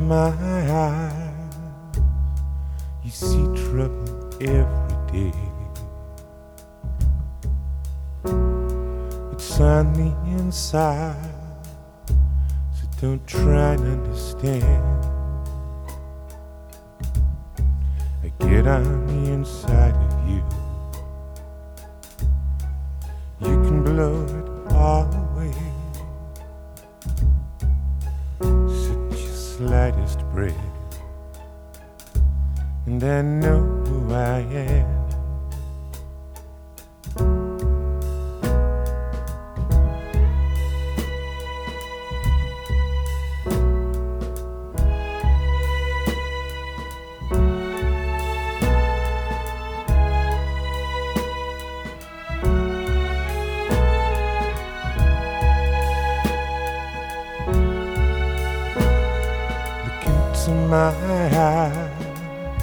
my eyes, you see trouble every day. It's on the inside, so don't try to understand. I get on the inside of you. You can blow it all away. Such your slightest breath, and I know who I am. To my eyes,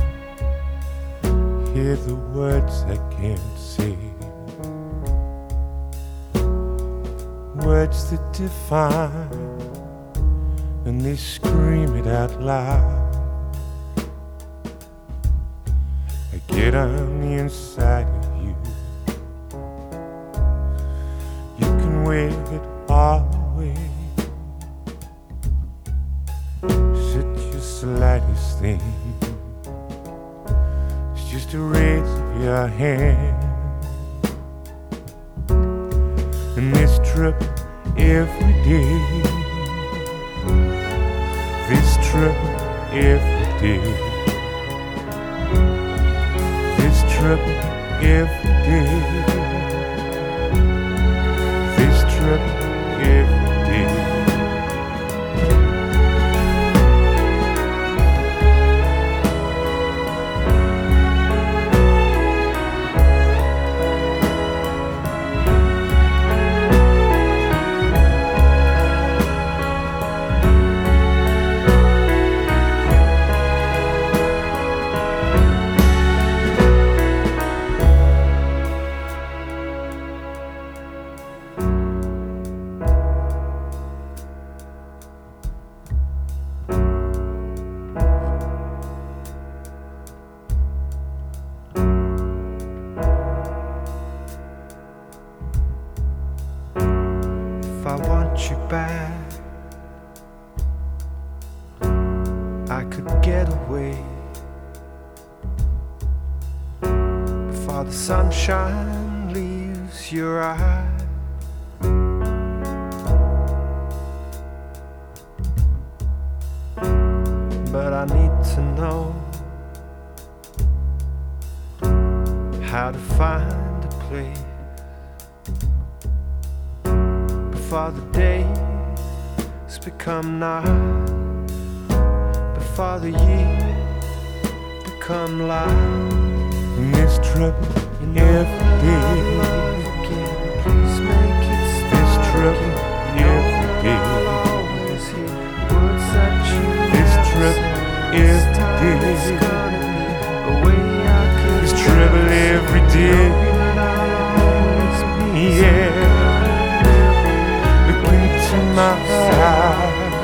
hear the words I can't say, words that define, and they scream it out loud. I get on the inside of you. You can wave it all away. Slightest thing, it's just a raise of your hand. And this trouble every day, this trouble every day, this trouble every day, this trouble every day. If I want you back, I could get away before the sunshine leaves your eyes. But I need to know how to find a place before the days become night, before the years become light. And this trouble every day, please make it stop. This trouble every day, always hear words that you this trouble every day, this trouble every day, yeah. My eyes,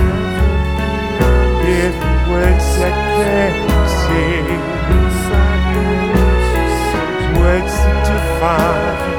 here's the words I can't say, words that define.